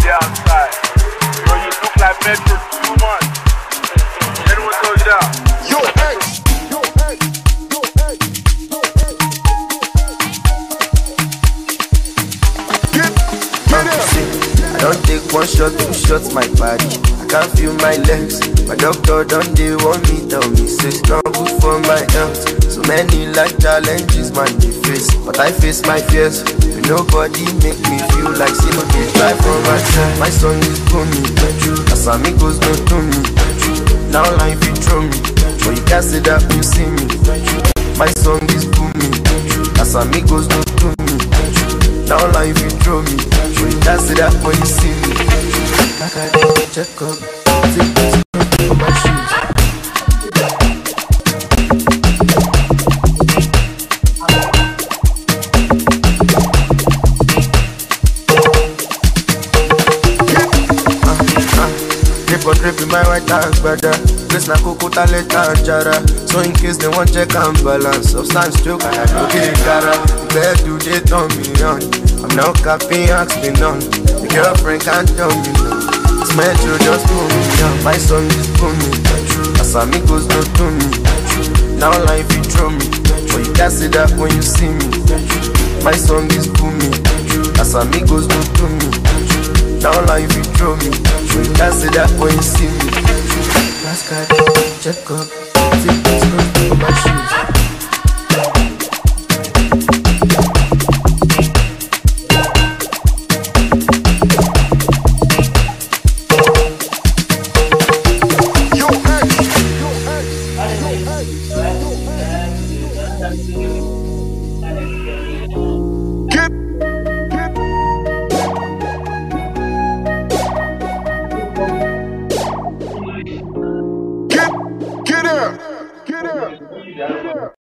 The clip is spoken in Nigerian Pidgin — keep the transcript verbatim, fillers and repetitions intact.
day outside. Bro, you look like Metro too much. Anyone told you that? Yo, X! Yo, X! Yo, X! Yo, X! Get, get it! I don't take one shot, two shots, my body. I can't feel my legs. My doctor don't they want me, tell me, say strong good for my health. So many life challenges, man, they face. But I face my fears. And nobody make me feel like see no they try for my side. My song is booming. As amigos don't do me. Now life you throw me. But you can't say that you see me. My song is booming. As amigos don't do me. Now life you throw me. But you can't say that when you see me. Like I did check up. Take this for my shoes. Dripping my white hands, brother. This na coco talent and jara. So in case they want check and balance, substance choke and I don't get it gara. Where do they turn me on? I'm now capping, ask me none. The girlfriend can't tell me no. It's Metro just pull me down. My song is booming. As amigos don't do me. Now life you throw me. But you can't say that when you see me. My song is booming. As amigos don't do me. Now life you throw me. You can't say that when you see me. Last card, check up. Take this for my shoes. Get up! Get up!